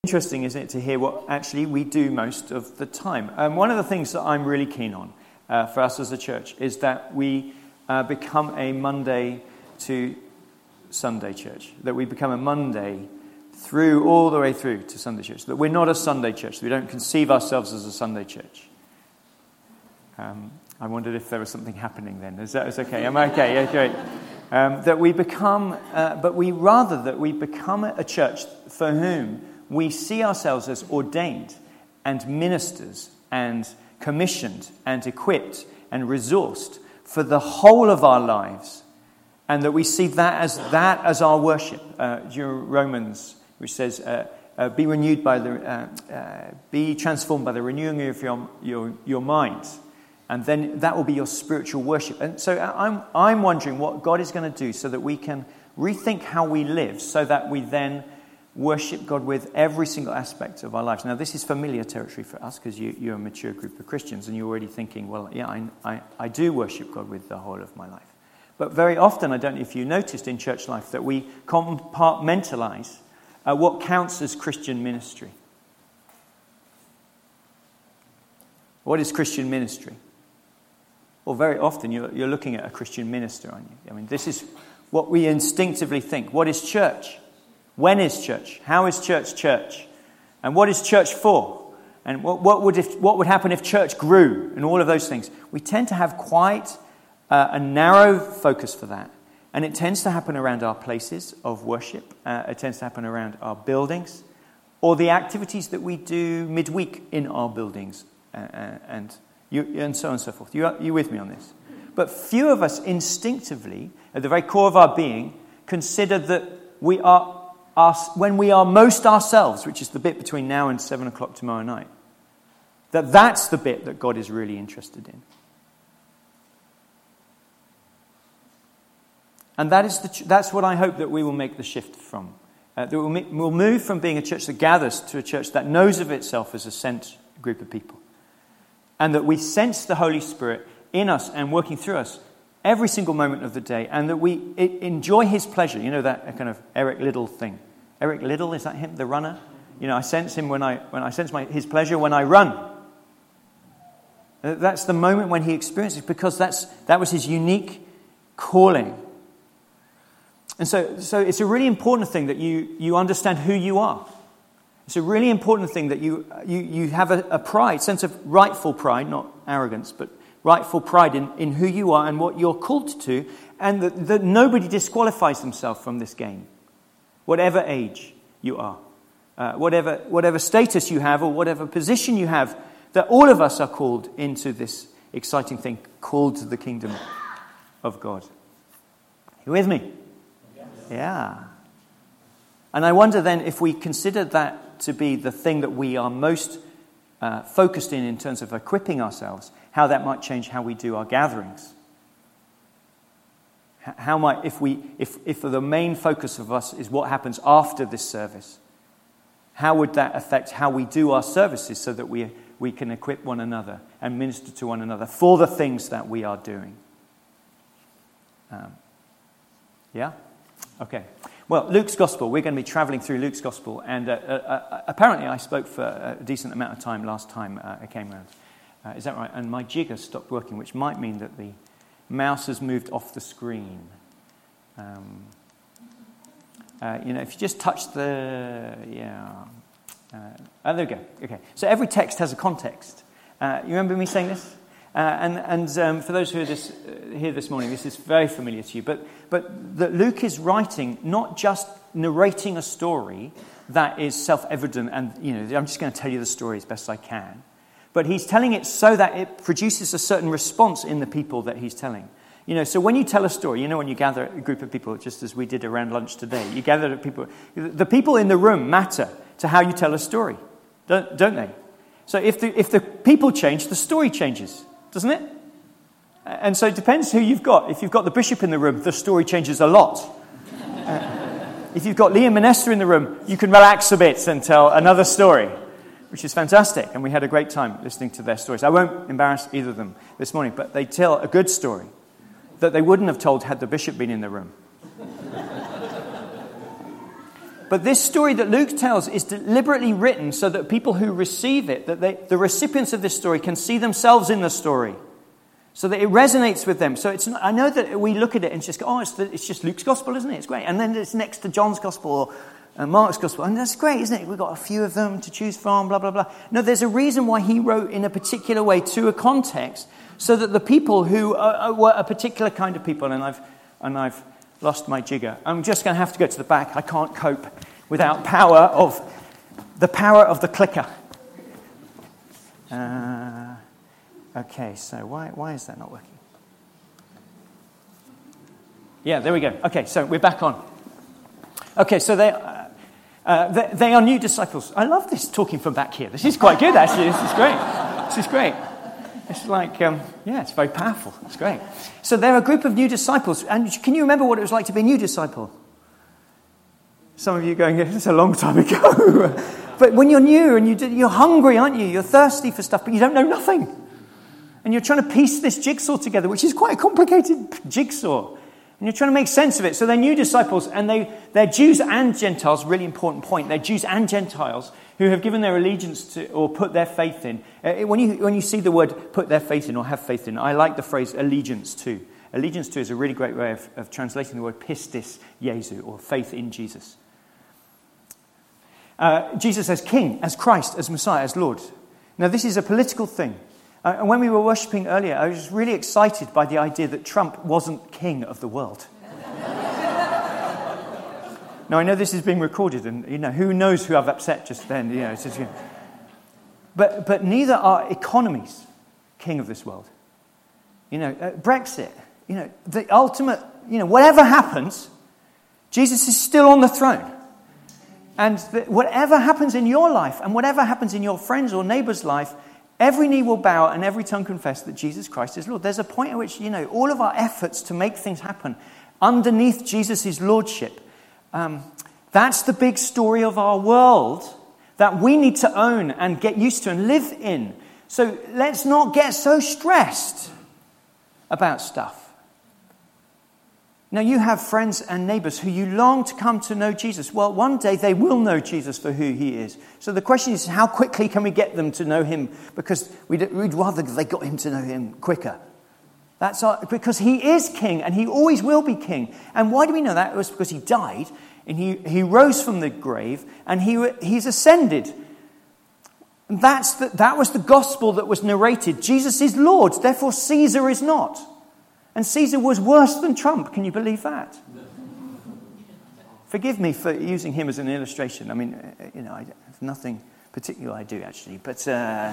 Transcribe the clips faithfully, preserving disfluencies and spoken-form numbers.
Interesting, isn't it, to hear what actually we do most of the time. Um, one of the things that I'm really keen on uh, for us as a church is that we uh, become a Monday to Sunday church, that we become a Monday through, all the way through to Sunday church, that we're not a Sunday church, that we don't conceive ourselves as a Sunday church. Um, I wondered if there was something happening then. Is that is okay? Am I okay? Yeah, great. Um, that we become, uh, but we rather that we become a church for whom we see ourselves as ordained and ministers and commissioned and equipped and resourced for the whole of our lives, and that we see that as that as our worship. Uh, Romans, which says, uh, uh, "Be renewed by the, uh, uh, be transformed by the renewing of your your your mind." And then that will be your spiritual worship. And so I'm I'm wondering what God is going to do so that we can rethink how we live, so that we then worship God with every single aspect of our lives. Now, this is familiar territory for us because you, you're a mature group of Christians and you're already thinking, well, yeah, I, I, I do worship God with the whole of my life. But very often, I don't know if you noticed in church life, that we compartmentalize uh, what counts as Christian ministry. What is Christian ministry? Well, very often you're, you're looking at a Christian minister, aren't you? I mean, this is what we instinctively think. What is church? When is church? How is church church? And what is church for? And what, what would if, what would happen if church grew? And all of those things. We tend to have quite uh, a narrow focus for that. And it tends to happen around our places of worship. Uh, it tends to happen around our buildings, or the activities that we do midweek in our buildings, uh, and you, and so on and so forth. You are you with me on this? But few of us instinctively, at the very core of our being, consider that we are Us, when we are most ourselves, which is the bit between now and seven o'clock tomorrow night, that that's the bit that God is really interested in. And that is the, that's what I hope that we will make the shift from. Uh, that we'll, make, we'll move from being a church that gathers to a church that knows of itself as a sent group of people. And that we sense the Holy Spirit in us and working through us every single moment of the day, and that we enjoy his pleasure. You know, that kind of Eric Liddell thing. Eric Liddell, is that him, the runner? You know, I sense him when I when I sense my, his pleasure when I run. That's the moment when he experiences, because that's that was his unique calling. And so, so it's a really important thing that you you understand who you are. It's a really important thing that you you you have a, a pride, sense of rightful pride, not arrogance, but rightful pride in, in who you are and what you're called to, and that, that nobody disqualifies themselves from this game, whatever age you are, uh, whatever whatever status you have or whatever position you have, that all of us are called into this exciting thing called the kingdom of God. You with me? Yes. Yeah. And I wonder then, if we consider that to be the thing that we are most uh, focused in in terms of equipping ourselves, how that might change how we do our gatherings. How might, if we, if, if the main focus of us is what happens after this service, how would that affect how we do our services so that we, we can equip one another and minister to one another for the things that we are doing? Um, yeah? Okay. Well, Luke's Gospel, we're going to be travelling through Luke's Gospel, and uh, uh, apparently I spoke for a decent amount of time last time uh, I came around. Uh, is that right? And my jig has stopped working, which might mean that the mouse has moved off the screen. Um, uh, you know, if you just touch the... Yeah. Uh, oh, there we go. Okay. So every text has a context. Uh, you remember me saying this? Uh, and and um, for those who are this, uh, here this morning, this is very familiar to you. But but that Luke is writing, not just narrating a story that is self-evident and, you know, I'm just going to tell you the story as best I can. But he's telling it so that it produces a certain response in the people that he's telling. You know, so when you tell a story, you know, when you gather a group of people, just as we did around lunch today, you gather people, the people in the room matter to how you tell a story, don't, don't they? So if the if the people change, the story changes, doesn't it? And so it depends who you've got. If you've got the bishop in the room, the story changes a lot. Uh, if you've got Liam and Esther in the room, you can relax a bit and tell another story, which is fantastic. And we had a great time listening to their stories. I won't embarrass either of them this morning, but they tell a good story that they wouldn't have told had the bishop been in the room. But this story that Luke tells is deliberately written so that people who receive it, that they, the recipients of this story can see themselves in the story, so that it resonates with them. So it's not, I know that we look at it and just go, oh, it's, the, it's just Luke's gospel, isn't it? It's great. And then it's next to John's gospel or uh, Mark's gospel. And that's great, isn't it? We've got a few of them to choose from, blah, blah, blah. No, there's a reason why he wrote in a particular way to a context, so that the people who are, were a particular kind of people, and I've and I've lost my jigger. I'm just going to have to go to the back. I can't cope without power of the power of the clicker. Uh, okay, so why why is that not working? Yeah, there we go. Okay, so we're back on. Okay, so they uh, uh, they, they are new disciples. I love this talking from back here. This is quite good, actually. This is great. This is great. It's like, um, yeah, it's very powerful. It's great. So they're a group of new disciples. And can you remember what it was like to be a new disciple? Some of you going, it's a long time ago. But when you're new and you do, you're hungry, aren't you? You're thirsty for stuff, but you don't know nothing. And you're trying to piece this jigsaw together, which is quite a complicated jigsaw. And you're trying to make sense of it. So they're new disciples, and they, they're Jews and Gentiles, really important point. They're Jews and Gentiles who have given their allegiance to or put their faith in. Uh, when you when you see the word put their faith in or have faith in, I like the phrase allegiance to. Allegiance to is a really great way of, of translating the word pistis Jesu, or faith in Jesus. Uh, Jesus as King, as Christ, as Messiah, as Lord. Now this is a political thing. Uh, and when we were worshipping earlier, I was really excited by the idea that Trump wasn't king of the world. Now, I know this is being recorded, and you know who knows who I've upset just then. You know, it's just, you know. But but neither are economies king of this world. You know, uh, Brexit. You know, the ultimate. You know, whatever happens, Jesus is still on the throne. And the, whatever happens in your life, and whatever happens in your friends or neighbour's life, every knee will bow and every tongue confess that Jesus Christ is Lord. There's a point at which, you know, all of our efforts to make things happen underneath Jesus' lordship, um, that's the big story of our world that we need to own and get used to and live in. So let's not get so stressed about stuff. Now, you have friends and neighbours who you long to come to know Jesus. Well, one day they will know Jesus for who he is. So the question is, how quickly can we get them to know him? Because we'd, we'd rather they got him to know him quicker. That's our, because he is king, and he always will be king. And why do we know that? It was because he died, and he, he rose from the grave, and he he's ascended. And that's the, that was the gospel that was narrated. Jesus is Lord, therefore Caesar is not. And Caesar was worse than Trump. Can you believe that? Forgive me for using him as an illustration. I mean, you know, I have nothing particular I do, actually. But uh...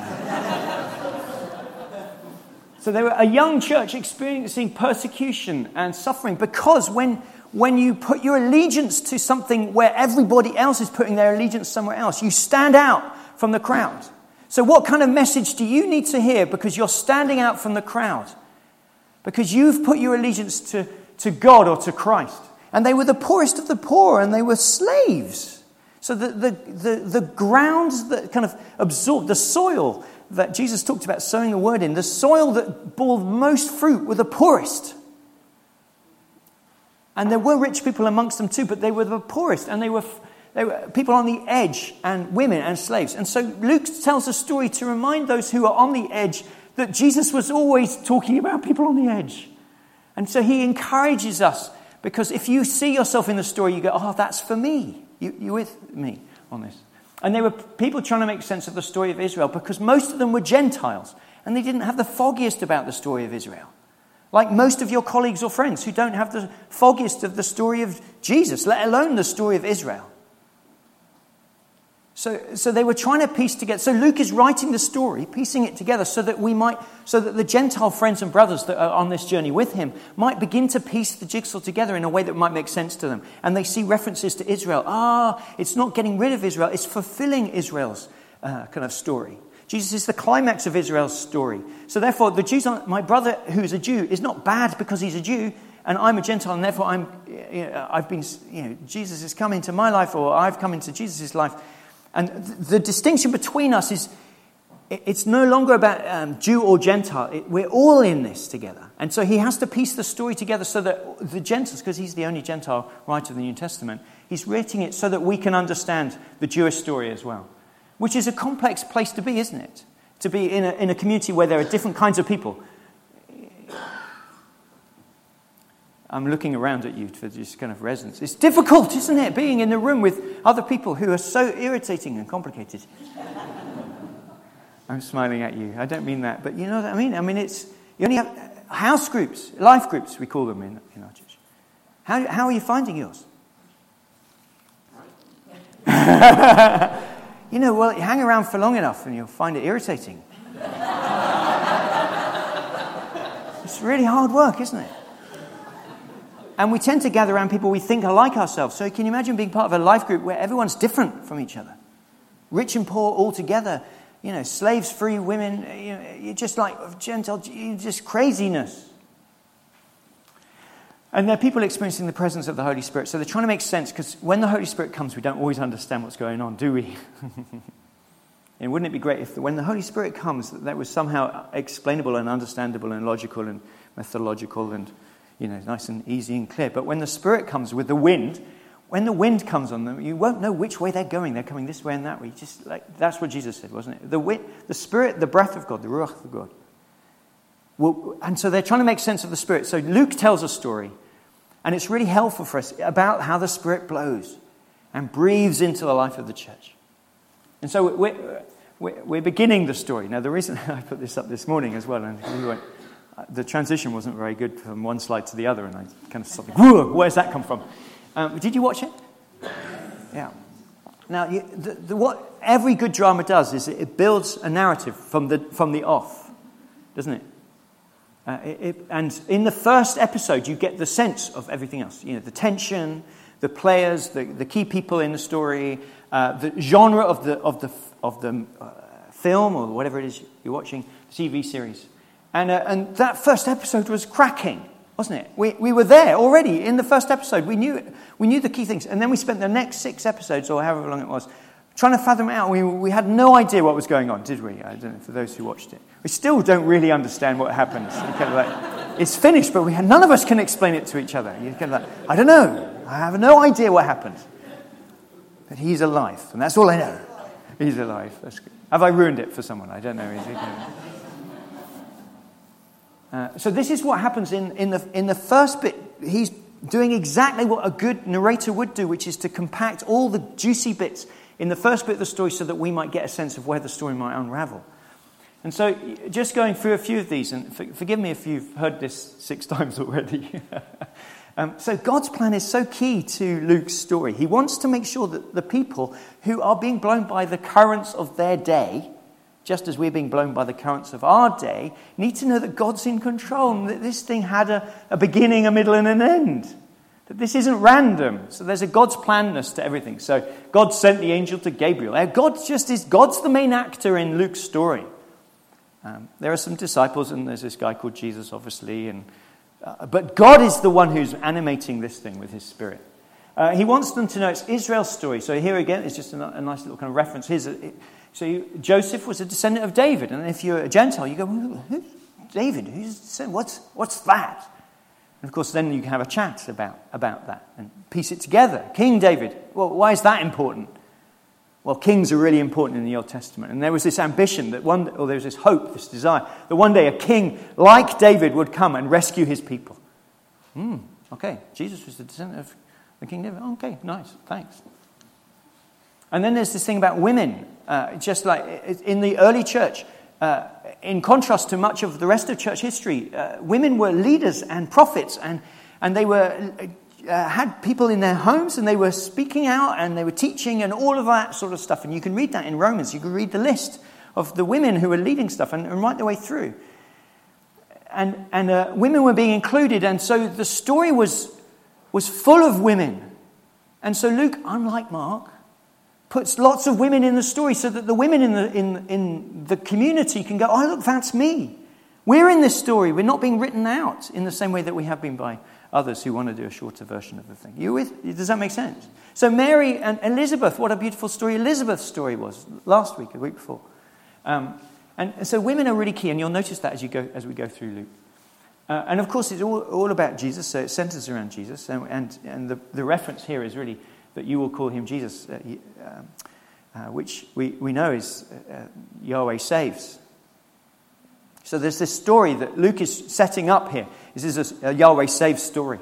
so they were a young church experiencing persecution and suffering, because when when you put your allegiance to something where everybody else is putting their allegiance somewhere else, you stand out from the crowd. So what kind of message do you need to hear because you're standing out from the crowd? Because you've put your allegiance to, to God or to Christ. And they were the poorest of the poor, and they were slaves. So the, the, the, the grounds that kind of absorbed, the soil that Jesus talked about sowing the word in, the soil that bore most fruit were the poorest. And there were rich people amongst them too, but they were the poorest, and they were, they were people on the edge, and women and slaves. And so Luke tells a story to remind those who are on the edge that Jesus was always talking about people on the edge. And so he encourages us, because if you see yourself in the story, you go, oh, that's for me. You, you're with me on this. And there were people trying to make sense of the story of Israel, because most of them were Gentiles, and they didn't have the foggiest about the story of Israel. Like most of your colleagues or friends who don't have the foggiest of the story of Jesus, let alone the story of Israel. So, so they were trying to piece together. So Luke is writing the story, piecing it together, so that we might, so that the Gentile friends and brothers that are on this journey with him might begin to piece the jigsaw together in a way that might make sense to them. And they see references to Israel. Ah, it's not getting rid of Israel; it's fulfilling Israel's uh, kind of story. Jesus is the climax of Israel's story. So therefore, the Jews, are, my brother who is a Jew is not bad because he's a Jew, and I'm a Gentile, and therefore I'm, you know, I've been, you know, Jesus has come into my life, or I've come into Jesus' life. And the distinction between us is, it's no longer about um, Jew or Gentile. It, we're all in this together. And so he has to piece the story together so that the Gentiles, because he's the only Gentile writer of the New Testament, He's writing it so that we can understand the Jewish story as well, which is a complex place to be, isn't it? To be in a, in a community where there are different kinds of people. I'm looking around at you for just kind of resonance. It's difficult, isn't it, being in the room with other people who are so irritating and complicated. I'm smiling at you. I don't mean that, but you know what I mean? I mean, it's, you only have house groups, life groups, we call them in, in our church. How, how are you finding yours? You know, well, you hang around for long enough and you'll find it irritating. It's really hard work, isn't it? And we tend to gather around people we think are like ourselves. So can you imagine being part of a life group where everyone's different from each other? Rich and poor all together. You know, slaves, free, women. You know, you're just like Gentile, just craziness. And there are people experiencing the presence of the Holy Spirit. So they're trying to make sense, because when the Holy Spirit comes, we don't always understand what's going on, do we? And wouldn't it be great if when the Holy Spirit comes, that, that was somehow explainable and understandable and logical and methodological and, you know, nice and easy and clear. But when the Spirit comes with the wind, when the wind comes on them, you won't know which way they're going. They're coming this way and that way. Just like that's what Jesus said, wasn't it? The wind, the Spirit, the breath of God, the Ruach of God. Well, and so they're trying to make sense of the Spirit. So Luke tells a story, and it's really helpful for us about how the Spirit blows and breathes into the life of the church. And so we're, we're, we're beginning the story. Now, the reason I put this up this morning as well, and we went, the transition wasn't very good from one slide to the other, and I kind of thought, whoa, where's that come from? Um, did you watch it? Yeah. Now, you, the, the, what every good drama does is it, it builds a narrative from the from the off, doesn't it? Uh, it, it? And in the first episode, you get the sense of everything else. You know, the tension, the players, the, the key people in the story, uh, the genre of the of the of the uh, film or whatever it is you're watching, T V series. And uh, and that first episode was cracking, wasn't it? We we were there already in the first episode. We knew we knew the key things, and then we spent the next six episodes or however long it was trying to fathom it out. We we had no idea what was going on, did we? I don't know for those who watched it. We still don't really understand what happens. Kind of like, it's finished, but we had, none of us can explain it to each other. You're kind of like, I don't know. I have no idea what happened. But he's alive, and that's all I know. He's alive. That's good. Have I ruined it for someone? I don't know. Is it? Uh, so this is what happens in, in the in the first bit. He's doing exactly what a good narrator would do, which is to compact all the juicy bits in the first bit of the story so that we might get a sense of where the story might unravel. And so just going through a few of these, and for, forgive me if you've heard this six times already. um, so God's plan is so key to Luke's story. He wants to make sure that the people who are being blown by the currents of their day, just as we're being blown by the currents of our day, need to know that God's in control and that this thing had a, a beginning, a middle, and an end. That this isn't random. So there's a God's planness to everything. So God sent the angel to Gabriel. God just is, God's the main actor in Luke's story. Um, there are some disciples, and there's this guy called Jesus, obviously. And uh, but God is the one who's animating this thing with his Spirit. Uh, he wants them to know it's Israel's story. So here again, it's just a, a nice little kind of reference. Here's a, it, So you, Joseph was a descendant of David. And if you're a Gentile, you go, who's David? Who's, what's, what's that? And of course, then you can have a chat about, about that and piece it together. King David. Well, why is that important? Well, kings are really important in the Old Testament. And there was this ambition that one, or there was this hope, this desire, that one day a king like David would come and rescue his people. Hmm, okay, Jesus was the descendant of the King David. Oh, okay, nice, thanks. And then there's this thing about women. Uh, just like in the early church, uh, in contrast to much of the rest of church history, uh, women were leaders and prophets, and and they were uh, had people in their homes, and they were speaking out, and they were teaching, and all of that sort of stuff. And you can read that in Romans. You can read the list of the women who were leading stuff, and, and right the way through. And and uh, women were being included, and so the story was was full of women. And so Luke, unlike Mark, puts lots of women in the story so that the women in the in in the community can go, oh, look, that's me. We're in this story. We're not being written out in the same way that we have been by others who want to do a shorter version of the thing. You with? Does that make sense? So Mary and Elizabeth, what a beautiful story Elizabeth's story was last week, a week before. Um, and so women are really key, and you'll notice that as you go as we go through Luke. Uh, and of course, it's all, all about Jesus, so it centers around Jesus. And, and, and the, the reference here is really that you will call him Jesus, uh, um, uh, which we, we know is uh, Yahweh saves. So there's this story that Luke is setting up here. This is a, a Yahweh saves story.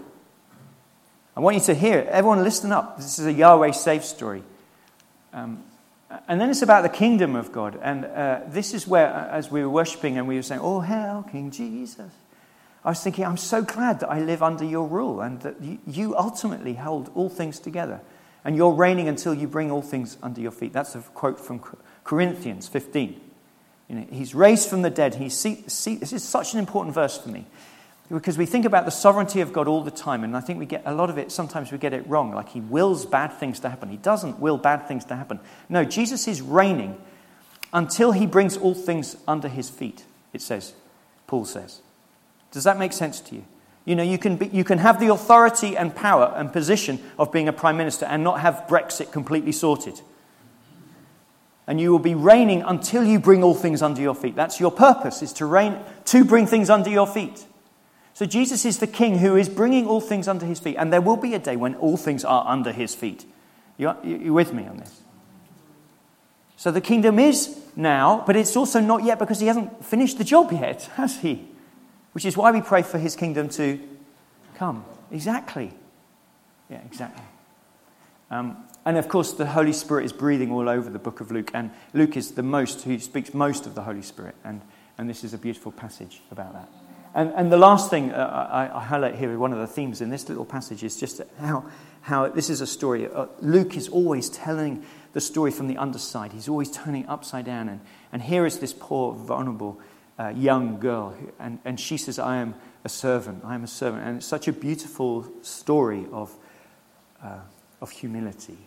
I want you to hear it. Everyone listen up. This is a Yahweh saves story. Um, and then it's about the kingdom of God. And uh, this is where, as we were worshipping and we were saying, oh, hail King Jesus, I was thinking, I'm so glad that I live under your rule and that you, you ultimately hold all things together. And you're reigning until you bring all things under your feet. That's a quote from Corinthians fifteen. You know, he's raised from the dead. He's see, see, this is such an important verse for me because we think about the sovereignty of God all the time, and I think we get a lot of it. Sometimes we get it wrong, like he wills bad things to happen. He doesn't will bad things to happen. No, Jesus is reigning until he brings all things under his feet. It says, Paul says. Does that make sense to you? You know, you can be, you can have the authority and power and position of being a prime minister and not have Brexit completely sorted. And you will be reigning until you bring all things under your feet. That's your purpose, is to reign, to bring things under your feet. So Jesus is the king who is bringing all things under his feet. And there will be a day when all things are under his feet. You're, you're with me on this? So the kingdom is now, but it's also not yet because he hasn't finished the job yet, has he? Which is why we pray for his kingdom to come. Exactly. Yeah, exactly. Um, and of course, the Holy Spirit is breathing all over the book of Luke. And Luke is the most, who speaks most of the Holy Spirit. And, and this is a beautiful passage about that. And, and the last thing uh, I, I highlight here, one of the themes in this little passage, is just how, how this is a story. Uh, Luke is always telling the story from the underside. He's always turning upside down. And, and here is this poor, vulnerable uh, young girl. Who, and, and she says, I am a servant. I am a servant. And it's such a beautiful story of, uh, of humility.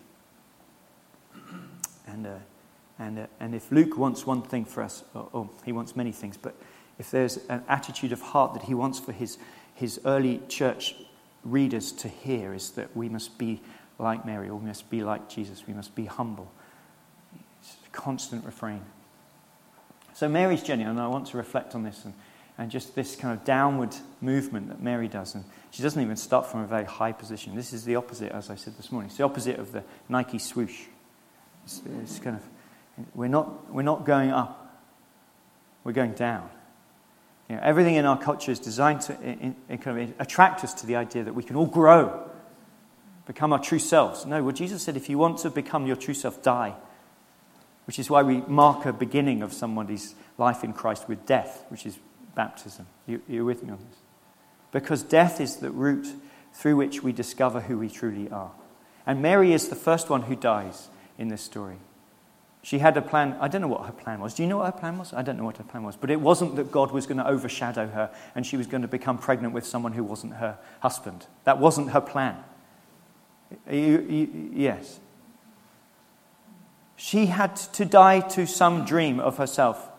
And uh, and uh, and if Luke wants one thing for us, or, or he wants many things, but if there's an attitude of heart that he wants for his his early church readers to hear, is that we must be like Mary, or we must be like Jesus. We must be humble. It's a constant refrain. So Mary's journey, and I want to reflect on this, and, and just this kind of downward movement that Mary does, and she doesn't even start from a very high position. This is the opposite, as I said this morning. It's the opposite of the Nike swoosh. It's, it's kind of, we're not we're not going up, we're going down. You know, everything in our culture is designed to in, in kind of attract us to the idea that we can all grow, become our true selves. No, well, Jesus said, if you want to become your true self, die. Which is why we mark a beginning of somebody's life in Christ with death, which is baptism. You, you're with me on this? Because death is the route through which we discover who we truly are. And Mary is the first one who dies in this story. She had a plan. I don't know what her plan was. Do you know what her plan was? I don't know what her plan was. But it wasn't that God was going to overshadow her and she was going to become pregnant with someone who wasn't her husband. That wasn't her plan. You, you, yes. She had to die to some dream of herself.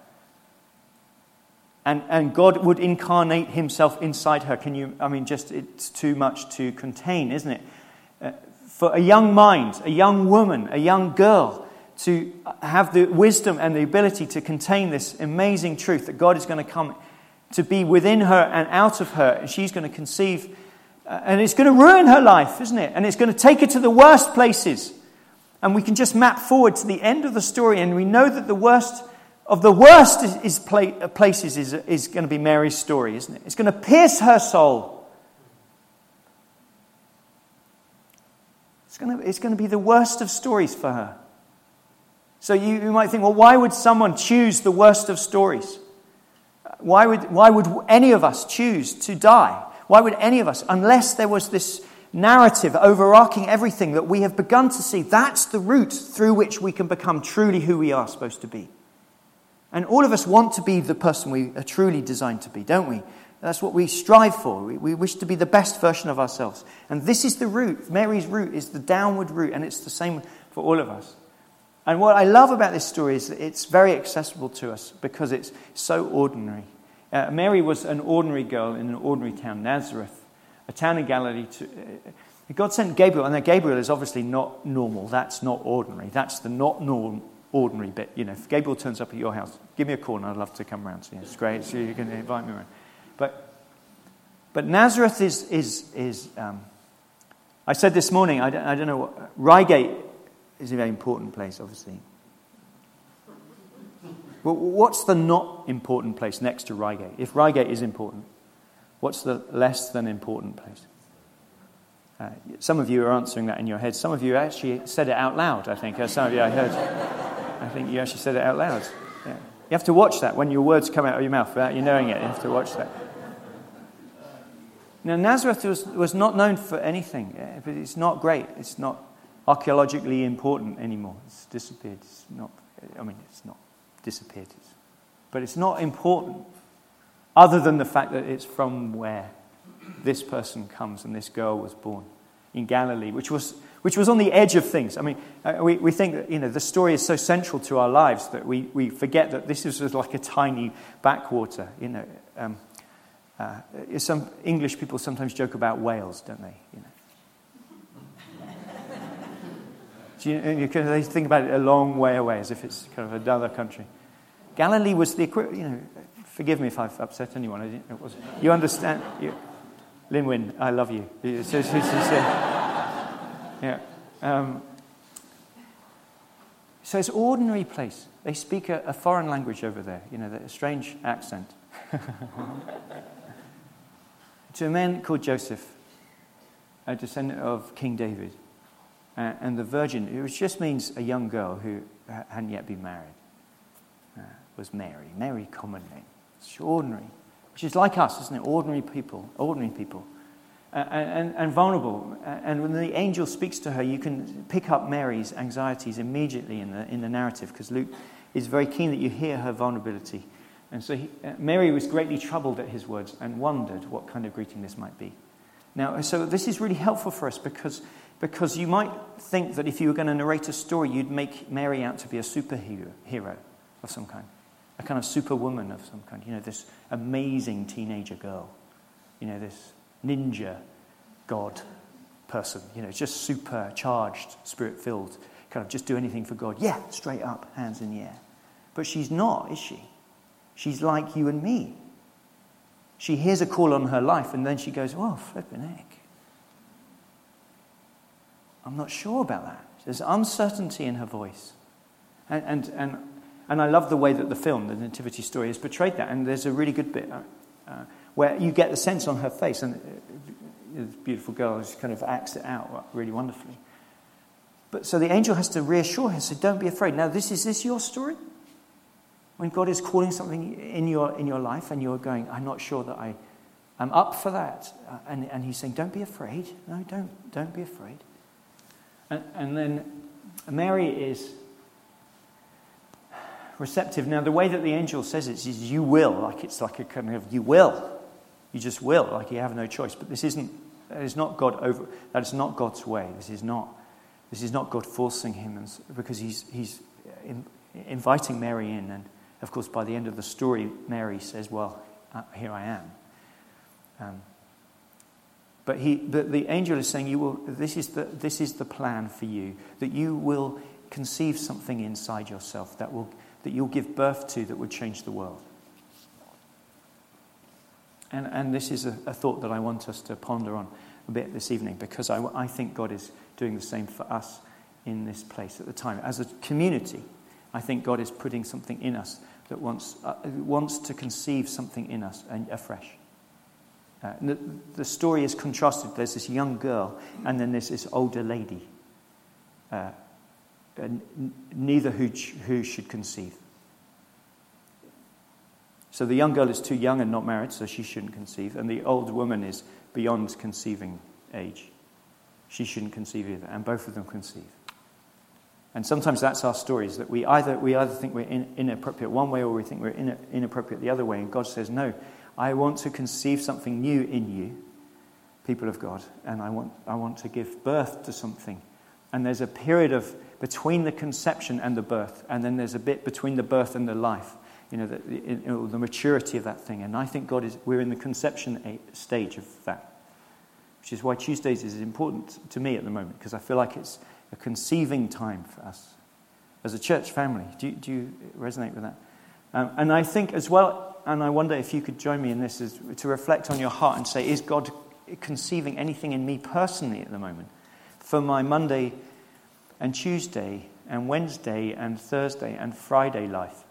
And, and God would incarnate himself inside her. Can you, I mean, just, it's too much to contain, isn't it? Uh, for a young mind, a young woman, a young girl, to have the wisdom and the ability to contain this amazing truth that God is going to come to be within her and out of her, and she's going to conceive, uh, and it's going to ruin her life, isn't it? And it's going to take her to the worst places. And we can just map forward to the end of the story, and we know that the worst of the worst is, is pla- places is, is going to be Mary's story, isn't it? It's going to pierce her soul. It's going to, it's going to be the worst of stories for her. So you, you might think, well, why would someone choose the worst of stories? Why would, why would any of us choose to die? Why would any of us, unless there was this narrative overarching everything that we have begun to see? That's the route through which we can become truly who we are supposed to be. And all of us want to be the person we are truly designed to be, don't we? That's what we strive for. We, we wish to be the best version of ourselves. And this is the route. Mary's route is the downward route, and it's the same for all of us. And what I love about this story is that it's very accessible to us because it's so ordinary. Uh, Mary was an ordinary girl in an ordinary town, Nazareth, a town in Galilee. To, uh, God sent Gabriel, and now Gabriel is obviously not normal. That's not ordinary. That's the not normal, ordinary bit. You know, if Gabriel turns up at your house, give me a call and I'd love to come around. So, yeah, it's great. So you can invite me around. But but Nazareth is is is um, I said this morning, I don't, I don't know what, Reigate is a very important place, obviously. But what's the not important place next to Reigate? If Reigate is important, what's the less than important place? Uh, some of you are answering that in your head. Some of you actually said it out loud, I think. Uh, some of you I heard. I think you actually said it out loud. Yeah. You have to watch that when your words come out of your mouth without you knowing it. You have to watch that. Now, Nazareth was, was not known for anything. But it's not great. It's not archaeologically important anymore. It's disappeared. It's not, I mean, it's not disappeared. It's, but it's not important other than the fact that it's from where this person comes and this girl was born in Galilee, which was which was on the edge of things. I mean, uh, we, we think that, you know, the story is so central to our lives that we, we forget that this is like a tiny backwater, you know. Um, uh, some English people sometimes joke about Wales, don't they? You know. Do you, you can, they think about it a long way away, as if it's kind of another country. Galilee was the equivalent, you know. Forgive me if I've upset anyone. I didn't, it was, you understand? You, Lin Win, I love you. It's, it's, it's, it's, yeah. Um, so it's an ordinary place. They speak a, a foreign language over there, you know, a strange accent. To a man called Joseph, a descendant of King David, uh, and the virgin, it just means a young girl who hadn't yet been married, uh, was Mary. Mary, common name. It's ordinary. Which is like us, isn't it? Ordinary people, ordinary people, uh, and, and vulnerable. And when the angel speaks to her, you can pick up Mary's anxieties immediately in the in the narrative, because Luke is very keen that you hear her vulnerability. And so he, uh, Mary was greatly troubled at his words and wondered what kind of greeting this might be. Now, so this is really helpful for us because because you might think that if you were going to narrate a story, you'd make Mary out to be a superhero hero of some kind. A kind of superwoman of some kind, you know, this amazing teenager girl, you know, this ninja god person, you know, just supercharged, spirit-filled, kind of just do anything for God. Yeah, straight up, hands in the air. But she's not, is she? She's like you and me. She hears a call on her life and then she goes, oh, flipping heck. I'm not sure about that. There's uncertainty in her voice. And, and, and And I love the way that the film, the Nativity story, has portrayed that. And there's a really good bit uh, uh, where you get the sense on her face, and uh, this beautiful girl just kind of acts it out really wonderfully. But so the angel has to reassure her, so don't be afraid. Now, this is this your story? When God is calling something in your in your life, and you're going, I'm not sure that I, I'm up for that, uh, and and He's saying, don't be afraid. No, don't don't be afraid. And, and then Mary is receptive. Now, the way that the angel says it is you will, like it's like a kind of you will. You just will, like you have no choice. But this isn't, that is not God over, that is not God's way. This is not, this is not God forcing him, and, because he's, he's in, inviting Mary in. And of course, by the end of the story, Mary says, well, uh, here I am. Um, but he, but the angel is saying, you will, this is the, this is the plan for you, that you will conceive something inside yourself that will, that you'll give birth to that would change the world. And and this is a, a thought that I want us to ponder on a bit this evening, because I, I think God is doing the same for us in this place at the time. As a community, I think God is putting something in us that wants uh, wants to conceive something in us and afresh. Uh, the, the story is contrasted. There's this young girl, and then there's this older lady. Uh, and neither who who should conceive. So the young girl is too young and not married, so she shouldn't conceive. And the old woman is beyond conceiving age. She shouldn't conceive either. And both of them conceive. And sometimes that's our stories, that we either we either think we're in, inappropriate one way or we think we're in, inappropriate the other way. And God says, no, I want to conceive something new in you, people of God. And I want I want to give birth to something. And there's a period of between the conception and the birth. And then there's a bit between the birth and the life. You know, the, you know, the maturity of that thing. And I think God is, we're in the conception stage of that. Which is why Tuesdays is important to me at the moment, because I feel like it's a conceiving time for us as a church family. Do you, do you resonate with that? Um, and I think as well, and I wonder if you could join me in this, is to reflect on your heart and say, is God conceiving anything in me personally at the moment for my Monday and Tuesday and Wednesday and Thursday and Friday life.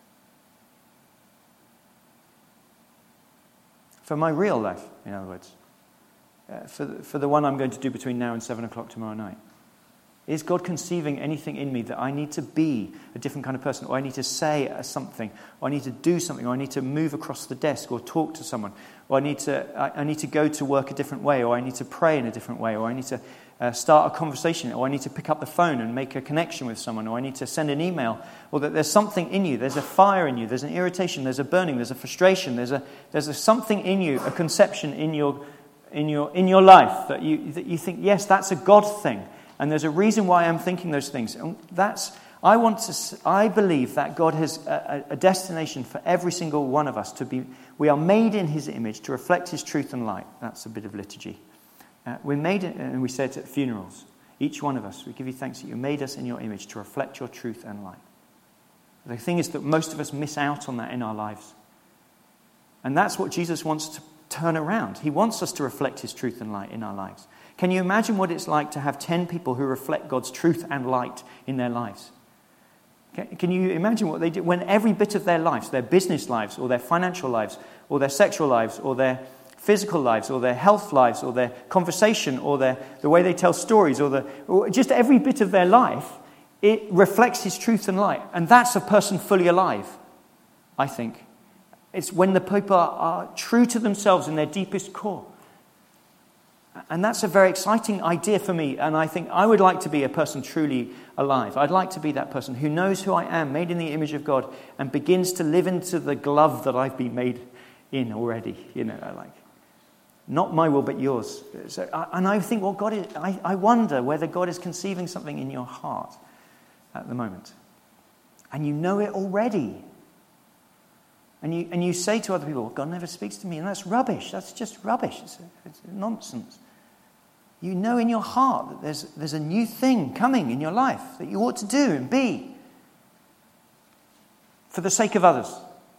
For my real life, in other words. Uh, for, the, for the one I'm going to do between now and seven o'clock tomorrow night. Is God conceiving anything in me that I need to be a different kind of person, or I need to say something, or I need to do something, or I need to move across the desk, or talk to someone, or I need to I, I need to go to work a different way, or I need to pray in a different way, or I need to uh, start a conversation, or I need to pick up the phone and make a connection with someone, or I need to send an email, or that there's something in you, there's a fire in you, there's an irritation, there's a burning, there's a frustration, there's a there's a something in you, a conception in your in your in your life that you that you think, yes, that's a God thing. And there's a reason why I'm thinking those things. And that's, I want to, I believe that God has a, a destination for every single one of us to be, we are made in his image to reflect his truth and light. That's a bit of liturgy. Uh, we're made, in, and we say it at funerals. Each one of us, we give you thanks that you made us in your image to reflect your truth and light. The thing is that most of us miss out on that in our lives. And that's what Jesus wants to turn around. He wants us to reflect his truth and light in our lives. Can you imagine what it's like to have ten people who reflect God's truth and light in their lives? Can you imagine what they do when every bit of their lives, their business lives, or their financial lives, or their sexual lives, or their physical lives, or their health lives, or their conversation, or their, the way they tell stories, or, the, or just every bit of their life, it reflects his truth and light. And that's a person fully alive, I think. It's when the people are, are true to themselves in their deepest core. And that's a very exciting idea for me. And I think I would like to be a person truly alive. I'd like to be that person who knows who I am, made in the image of God, and begins to live into the glove that I've been made in already. You know, like, not my will, but yours. So, and I think, well, God is, I, I wonder whether God is conceiving something in your heart at the moment. And you know it already. And you, and you say to other people, well, God never speaks to me. And that's rubbish. That's just rubbish. It's, it's nonsense. You know in your heart that there's, there's a new thing coming in your life that you ought to do and be for the sake of others.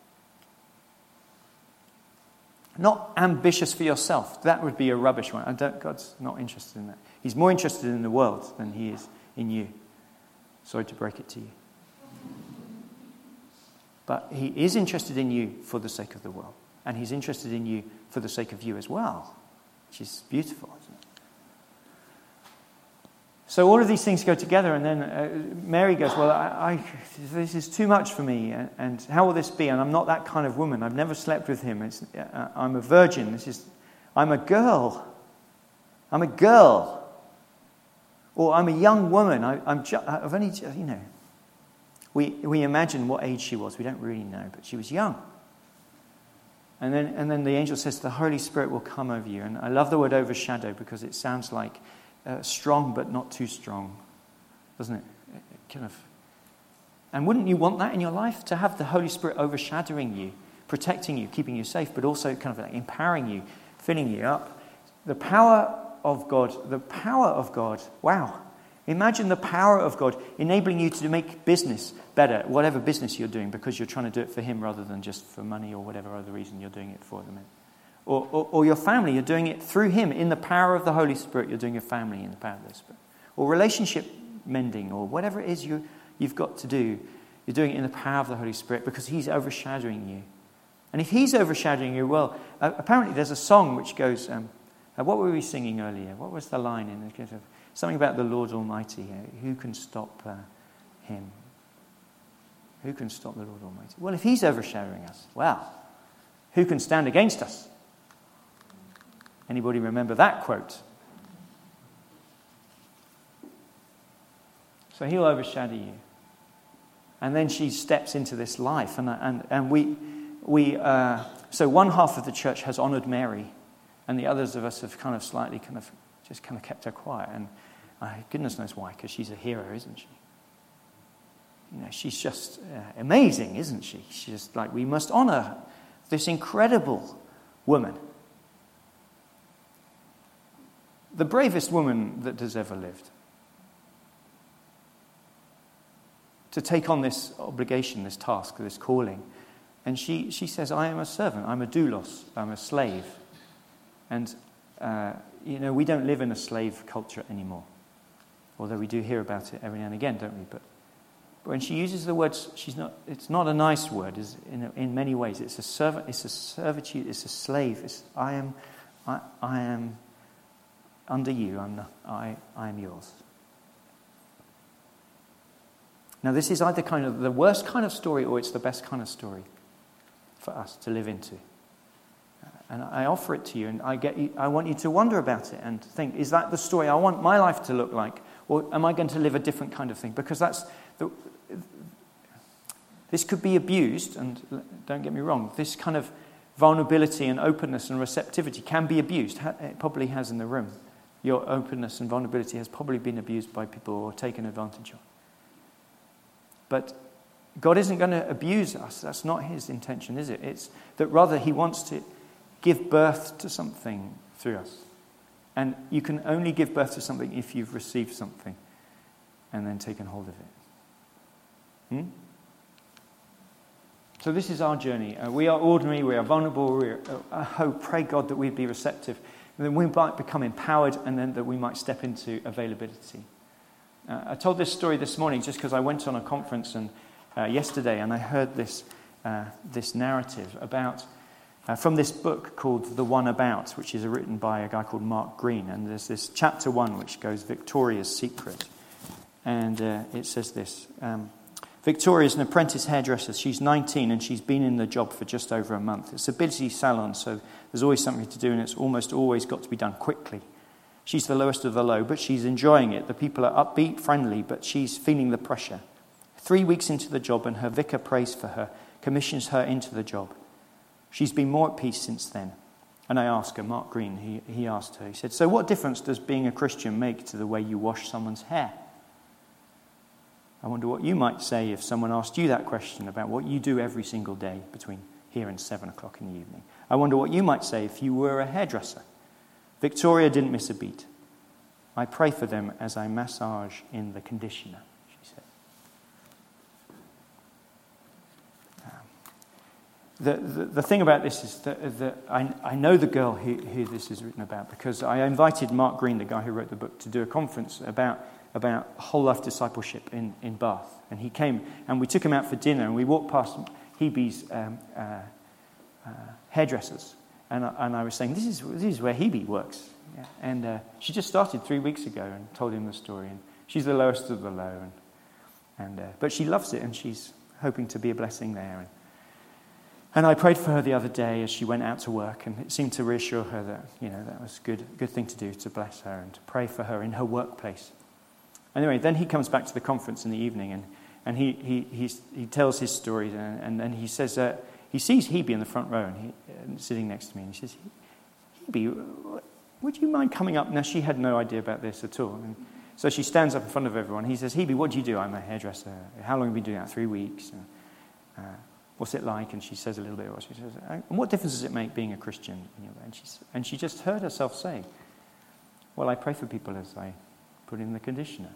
Not ambitious for yourself. That would be a rubbish one. I don't, God's not interested in that. He's more interested in the world than he is in you. Sorry to break it to you. But he is interested in you for the sake of the world. And he's interested in you for the sake of you as well. Which is beautiful, isn't it? So all of these things go together, and then uh, Mary goes, well, I, I, this is too much for me, and, and how will this be? And I'm not that kind of woman. I've never slept with him. It's, uh, I'm a virgin. This is, I'm a girl. I'm a girl. Or I'm a young woman. I, I'm ju- I've only, you know. We we imagine what age she was. We don't really know, but she was young. And then and then the angel says, the Holy Spirit will come over you. And I love the word overshadow because it sounds like uh, strong but not too strong, doesn't it? It, it kind of. And wouldn't you want that in your life? To have the Holy Spirit overshadowing you, protecting you, keeping you safe, but also kind of like empowering you, filling you up. The power of God, the power of God, wow. Imagine the power of God enabling you to make business better, whatever business you're doing, because you're trying to do it for him rather than just for money or whatever other reason you're doing it for them. Or, or, or your family, you're doing it through him. In the power of the Holy Spirit, you're doing your family in the power of the Spirit. Or relationship mending, or whatever it is you, you've got to do, you're doing it in the power of the Holy Spirit because he's overshadowing you. And if he's overshadowing you, well, uh, apparently there's a song which goes, um, uh, what were we singing earlier? What was the line in the case of... Something about the Lord Almighty. Who can stop uh, him? Who can stop the Lord Almighty? Well, if he's overshadowing us, well, who can stand against us? Anybody remember that quote? So he'll overshadow you. And then she steps into this life. And, and, and we, we uh, so one half of the church has honoured Mary, and the others of us have kind of slightly kind of just kind of kept her quiet. And uh, goodness knows why, because she's a hero, isn't she? You know, she's just uh, amazing, isn't she? She's just like, we must honour this incredible woman. The bravest woman that has ever lived. To take on this obligation, this task, this calling. And she, she says, I am a servant, I'm a doulos, I'm a slave. And, uh, you know, we don't live in a slave culture anymore. Although we do hear about it every now and again, don't we? But, but when she uses the words, she's not. It's not a nice word. Is in in many ways, it's a servant. It's a servitude. It's a slave. It's I am, I I am under you. I'm not, I I am yours. Now, this is either kind of the worst kind of story, or it's the best kind of story for us to live into. And I offer it to you, and I get you, I want you to wonder about it and think: is that the story I want my life to look like? Or am I going to live a different kind of thing? Because that's the, this could be abused, and don't get me wrong, this kind of vulnerability and openness and receptivity can be abused. It probably has in the room. Your openness and vulnerability has probably been abused by people or taken advantage of. But God isn't going to abuse us. That's not his intention, is it? It's that rather he wants to give birth to something through us. And you can only give birth to something if you've received something and then taken hold of it. Hmm? So this is our journey. Uh, we are ordinary, we are vulnerable, we are, uh, I hope, pray God that we'd be receptive, and then we might become empowered, and then that we might step into availability. Uh, I told this story this morning just because I went on a conference and uh, yesterday, and I heard this uh, this narrative about Uh, from this book called The One About, which is written by a guy called Mark Green. And there's this chapter one which goes Victoria's Secret. And uh, it says this. Um, Victoria's an apprentice hairdresser. She's nineteen and she's been in the job for just over a month. It's a busy salon, so there's always something to do, and it's almost always got to be done quickly. She's the lowest of the low, but she's enjoying it. The people are upbeat, friendly, but she's feeling the pressure. Three weeks into the job, and her vicar prays for her, commissions her into the job. She's been more at peace since then. And I asked her, Mark Green, he, he asked her, he said, so what difference does being a Christian make to the way you wash someone's hair? I wonder what you might say if someone asked you that question about what you do every single day between here and seven o'clock in the evening. I wonder what you might say if you were a hairdresser. Victoria didn't miss a beat. I pray for them as I massage in the conditioner, she said. The, the, the thing about this is that, that I, I know the girl who, who this is written about, because I invited Mark Green, the guy who wrote the book, to do a conference about, about whole life discipleship in, in Bath. And he came, and we took him out for dinner, and we walked past Hebe's um, uh, uh, hairdressers. And I, and I was saying, this is, this is where Hebe works. Yeah. And uh, she just started three weeks ago and told him the story. And she's the lowest of the low. And, and uh, but she loves it, and she's hoping to be a blessing there. And, And I prayed for her the other day as she went out to work, and it seemed to reassure her that, you know, that was a good, good thing to do, to bless her and to pray for her in her workplace. Anyway, then he comes back to the conference in the evening, and, and he, he, he's, he tells his story, and, and then he says, uh, he sees Hebe in the front row, and he, uh, sitting next to me, and he says, Hebe, would you mind coming up? Now, she had no idea about this at all. And so she stands up in front of everyone. He says, Hebe, what do you do? I'm a hairdresser. How long have you been doing that? Three weeks. And, uh, what's it like? And she says a little bit of what she says. And what difference does it make being a Christian? And she, and she just heard herself say, well, I pray for people as I put in the conditioner.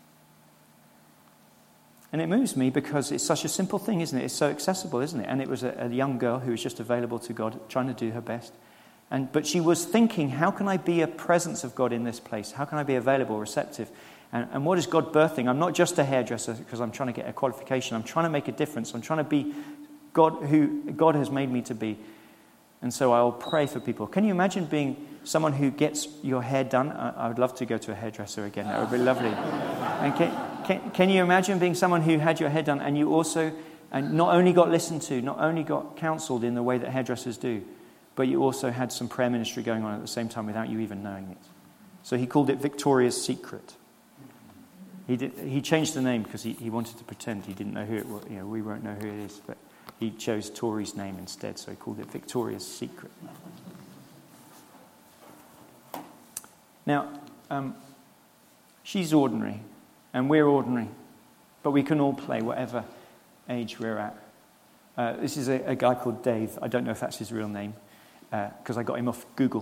And it moves me because it's such a simple thing, isn't it? It's so accessible, isn't it? And it was a, a young girl who was just available to God, trying to do her best. And But she was thinking, how can I be a presence of God in this place? How can I be available, receptive? And, and what is God birthing? I'm not just a hairdresser because I'm trying to get a qualification. I'm trying to make a difference. I'm trying to be God who God has made me to be. And so I'll pray for people. Can you imagine being someone who gets your hair done? I, I would love to go to a hairdresser again. That would be lovely. And can, can, can you imagine being someone who had your hair done and you also and not only got listened to, not only got counselled in the way that hairdressers do, but you also had some prayer ministry going on at the same time without you even knowing it? So he called it Victoria's Secret. He did, he changed the name because he, he wanted to pretend he didn't know who it was. You know, we won't know who it is, but he chose Tori's name instead, so he called it Victoria's Secret. Now, um, she's ordinary, and we're ordinary, but we can all play whatever age we're at. Uh, this is a, a guy called Dave. I don't know if that's his real name, because uh, I got him off Google.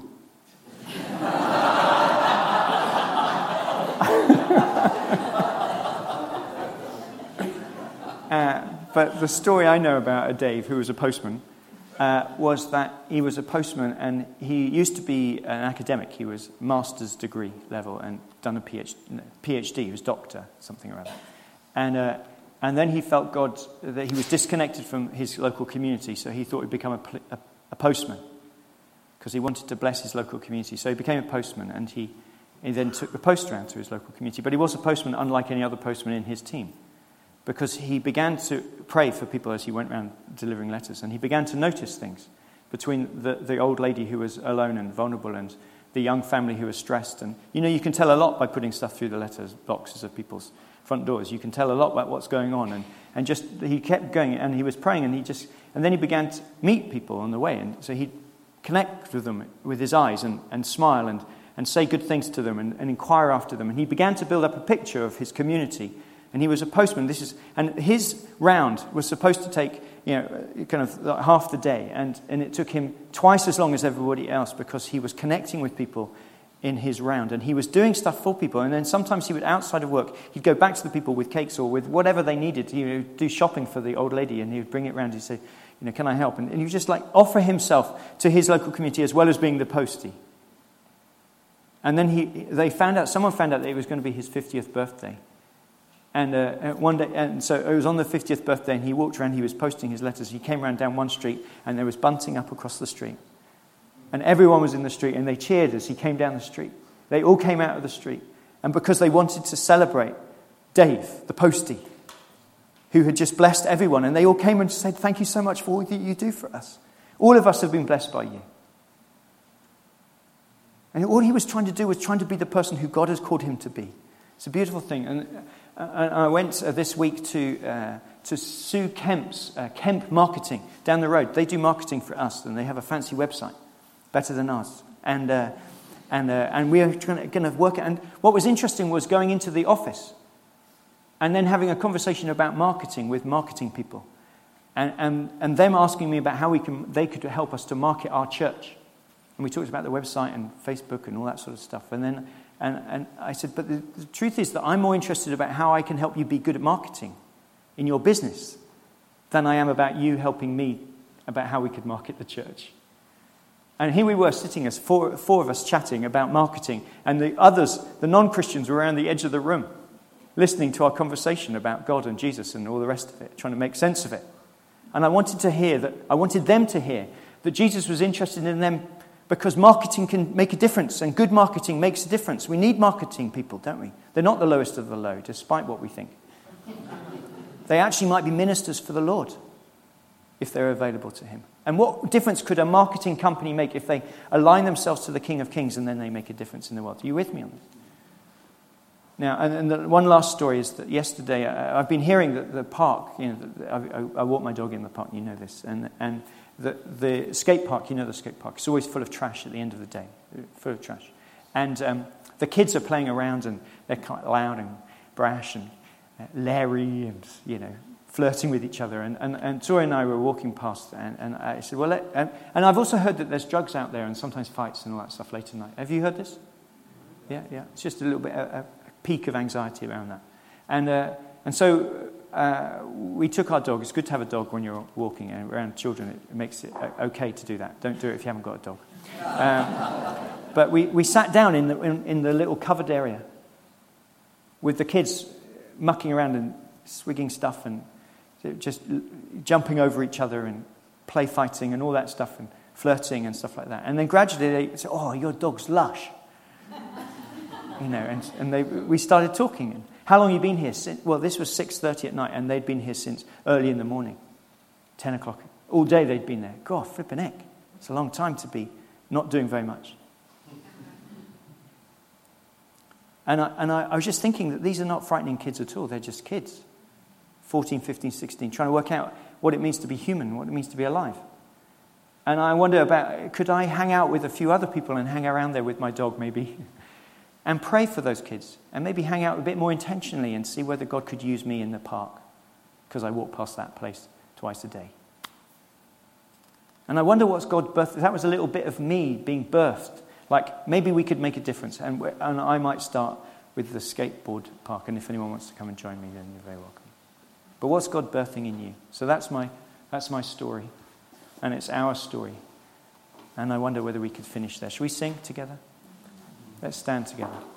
uh, But the story I know about a Dave, who was a postman, uh, was that he was a postman, and he used to be an academic. He was master's degree level and done a PhD. No, PhD. He was doctor, something or other. And uh, and then he felt God that he was disconnected from his local community, so he thought he'd become a, a, a postman because he wanted to bless his local community. So he became a postman, and he, he then took the post around to his local community. But he was a postman unlike any other postman in his team, because he began to pray for people as he went around delivering letters, and he began to notice things between the, the old lady who was alone and vulnerable and the young family who was stressed. And, you know, you can tell a lot by putting stuff through the letters boxes of people's front doors. You can tell a lot about what's going on. And, and just, he kept going, and he was praying, and he just, and then he began to meet people on the way. And so he'd connect with them with his eyes and, and smile and, and say good things to them and, and inquire after them. And he began to build up a picture of his community. And he was a postman. This is, and his round was supposed to take, you know, kind of like half the day, and, and it took him twice as long as everybody else because he was connecting with people in his round, and he was doing stuff for people. And then sometimes he would, outside of work, he'd go back to the people with cakes or with whatever they needed. He would do shopping for the old lady, and he would bring it round. He'd say, you know, can I help? And, and he would just like offer himself to his local community as well as being the postie. And then he, they found out, someone found out that it was going to be his fiftieth birthday. And uh, one day, and so it was on the fiftieth birthday, and he walked around, he was posting his letters. He came around down one street, and there was bunting up across the street. And everyone was in the street, and they cheered as he came down the street. They all came out of the street. And because they wanted to celebrate Dave, the postie, who had just blessed everyone, and they all came and said, thank you so much for all that you do for us. All of us have been blessed by you. And all he was trying to do was trying to be the person who God has called him to be. It's a beautiful thing. And I went this week to uh, to Sue Kemp's, uh, Kemp Marketing, down the road. They do marketing for us, and they have a fancy website, better than ours. And uh, and uh, and we are going to work it. And what was interesting was going into the office and then having a conversation about marketing with marketing people, and and, and them asking me about how we can they could help us to market our church. And we talked about the website and Facebook and all that sort of stuff. And then And, and I said, but the, the truth is that I'm more interested about how I can help you be good at marketing in your business than I am about you helping me about how we could market the church. And here we were sitting as four, four of us chatting about marketing, and the others, the non-Christians, were around the edge of the room listening to our conversation about God and Jesus and all the rest of it, trying to make sense of it. And I wanted to hear that, I wanted them to hear that Jesus was interested in them, because marketing can make a difference, and good marketing makes a difference. We need marketing people, don't we? They're not the lowest of the low, despite what we think. They actually might be ministers for the Lord if they're available to him. And what difference could a marketing company make if they align themselves to the King of Kings and then they make a difference in the world? Are you with me on this? Now, and, and the one last story is that yesterday, I, I've been hearing that the park, you know, the, I, I walk my dog in the park, you know this, and and The, the skate park, you know the skate park, it's always full of trash at the end of the day, full of trash. And um, the kids are playing around, and they're quite loud and brash and uh, leery and, you know, flirting with each other. And, and, and Tori and I were walking past, and, and I said, well, let, um, and I've also heard that there's drugs out there and sometimes fights and all that stuff late at night. Have you heard this? Yeah, yeah. It's just a little bit, a, a peak of anxiety around that. And uh, and so... Uh, we took our dog. It's good to have a dog when you're walking and around children. It makes it okay to do that. Don't do it if you haven't got a dog. Um, but we, we sat down in the in, in the little covered area with the kids mucking around and swigging stuff and just jumping over each other and play fighting and all that stuff and flirting and stuff like that. And then gradually they said, "Oh, your dog's lush," you know. And and they we started talking. And, how long have you been here? Since, well, this was six thirty at night, and they'd been here since early in the morning, ten o'clock. All day they'd been there. God, flipping heck. It's a long time to be not doing very much. And I, and I, I was just thinking that these are not frightening kids at all. They're just kids, fourteen, fifteen, sixteen, trying to work out what it means to be human, what it means to be alive. And I wonder about, could I hang out with a few other people and hang around there with my dog maybe? And pray for those kids, and maybe hang out a bit more intentionally and see whether God could use me in the park, because I walk past that place twice a day. And I wonder what's God birthed. That was a little bit of me being birthed. Like, maybe we could make a difference, and, and I might start with the skateboard park, and if anyone wants to come and join me, then you're very welcome. But what's God birthing in you? So that's my that's my story. and it's our story. And I wonder whether we could finish there. Shall we sing together? Let's stand together.